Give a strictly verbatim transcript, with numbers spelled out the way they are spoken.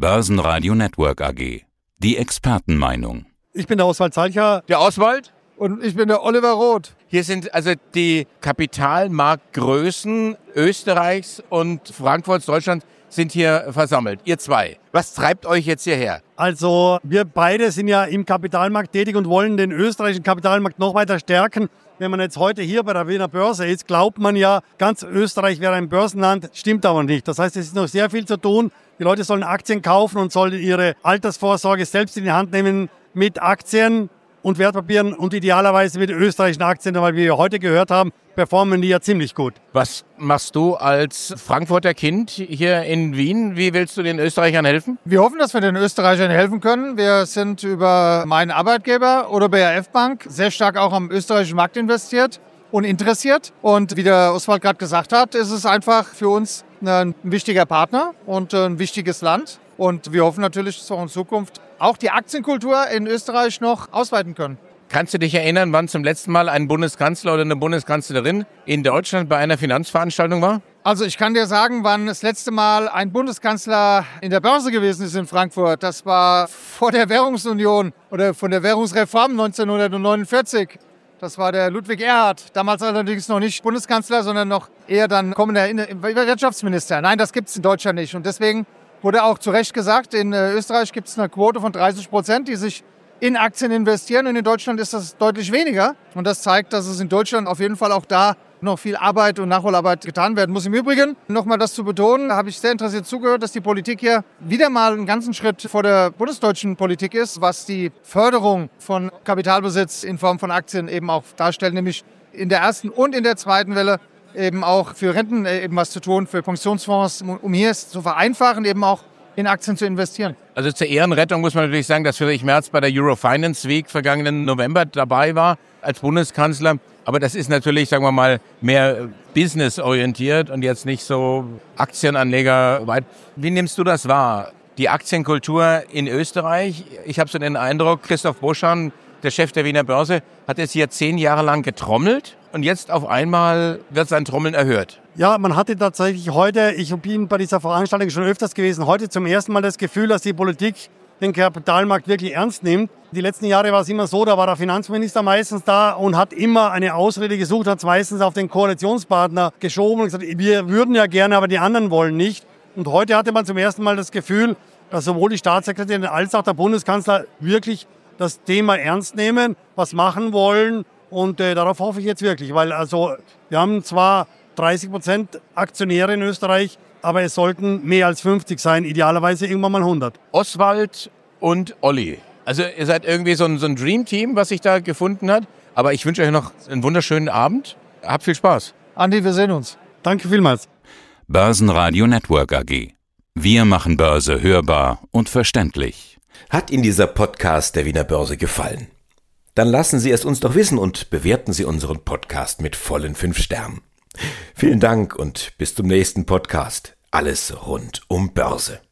Börsenradio Network A G. Die Expertenmeinung. Ich bin der Oswald Salcher. Der Oswald? Und ich bin der Oliver Roth. Hier sind also die Kapitalmarktgrößen Österreichs und Frankfurts, Deutschland, sind hier versammelt. Ihr zwei. Was treibt euch jetzt hierher? Also wir beide sind ja im Kapitalmarkt tätig und wollen den österreichischen Kapitalmarkt noch weiter stärken. Wenn man jetzt heute hier bei der Wiener Börse ist, glaubt man ja, ganz Österreich wäre ein Börsenland. Stimmt aber nicht. Das heißt, es ist noch sehr viel zu tun. Die Leute sollen Aktien kaufen und sollen ihre Altersvorsorge selbst in die Hand nehmen mit Aktien und Wertpapieren und idealerweise mit österreichischen Aktien, weil wir heute gehört haben, performen die ja ziemlich gut. Was machst du als Frankfurter Kind hier in Wien? Wie willst du den Österreichern helfen? Wir hoffen, dass wir den Österreichern helfen können. Wir sind über meinen Arbeitgeber oder B R F Bank sehr stark auch am österreichischen Markt investiert und interessiert. Und wie der Oswald gerade gesagt hat, ist es einfach für uns ein wichtiger Partner und ein wichtiges Land. Und wir hoffen natürlich, dass wir auch in Zukunft auch die Aktienkultur in Österreich noch ausweiten können. Kannst du dich erinnern, wann zum letzten Mal ein Bundeskanzler oder eine Bundeskanzlerin in Deutschland bei einer Finanzveranstaltung war? Also ich kann dir sagen, wann das letzte Mal ein Bundeskanzler in der Börse gewesen ist in Frankfurt. Das war vor der Währungsunion oder von der Währungsreform neunzehnhundertneunundvierzig. Das war der Ludwig Erhard, damals allerdings noch nicht Bundeskanzler, sondern noch eher dann kommender Wirtschaftsminister. Nein, das gibt es in Deutschland nicht. Und deswegen wurde auch zu Recht gesagt, in Österreich gibt es eine Quote von dreißig Prozent, die sich in Aktien investieren. Und in Deutschland ist das deutlich weniger. Und das zeigt, dass es in Deutschland auf jeden Fall auch da noch viel Arbeit und Nachholarbeit getan werden muss. Im Übrigen, nochmal das zu betonen, da habe ich sehr interessiert zugehört, dass die Politik hier wieder mal einen ganzen Schritt vor der bundesdeutschen Politik ist, was die Förderung von Kapitalbesitz in Form von Aktien eben auch darstellt, nämlich in der ersten und in der zweiten Welle eben auch für Renten eben was zu tun, für Pensionsfonds, um hier es zu vereinfachen, eben auch in Aktien zu investieren. Also zur Ehrenrettung muss man natürlich sagen, dass Friedrich Merz bei der Eurofinance Week vergangenen November dabei war als Bundeskanzler. Aber das ist natürlich, sagen wir mal, mehr businessorientiert und jetzt nicht so aktienanlegerweit. Wie nimmst du das wahr? Die Aktienkultur in Österreich, ich habe so den Eindruck, Christoph Boschan, der Chef der Wiener Börse, hat jetzt hier zehn Jahre lang getrommelt und jetzt auf einmal wird sein Trommeln erhört. Ja, man hatte tatsächlich heute, ich bin bei dieser Veranstaltung schon öfters gewesen, heute zum ersten Mal das Gefühl, dass die Politik den Kapitalmarkt wirklich ernst nimmt. Die letzten Jahre war es immer so, da war der Finanzminister meistens da und hat immer eine Ausrede gesucht, hat es meistens auf den Koalitionspartner geschoben und gesagt, wir würden ja gerne, aber die anderen wollen nicht. Und heute hatte man zum ersten Mal das Gefühl, dass sowohl die Staatssekretärin als auch der Bundeskanzler wirklich das Thema ernst nehmen, was machen wollen. Und äh, darauf hoffe ich jetzt wirklich, weil also wir haben zwar dreißig Prozent Aktionäre in Österreich, aber es sollten mehr als fünfzig sein, idealerweise irgendwann mal hundert. Oswald und Olli. Also ihr seid irgendwie so ein, so ein Dream-Team, was sich da gefunden hat. Aber ich wünsche euch noch einen wunderschönen Abend. Habt viel Spaß. Andi, wir sehen uns. Danke vielmals. Börsenradio Network A G. Wir machen Börse hörbar und verständlich. Hat Ihnen dieser Podcast der Wiener Börse gefallen? Dann lassen Sie es uns doch wissen und bewerten Sie unseren Podcast mit vollen fünf Sternen. Vielen Dank und bis zum nächsten Podcast. Alles rund um Börse.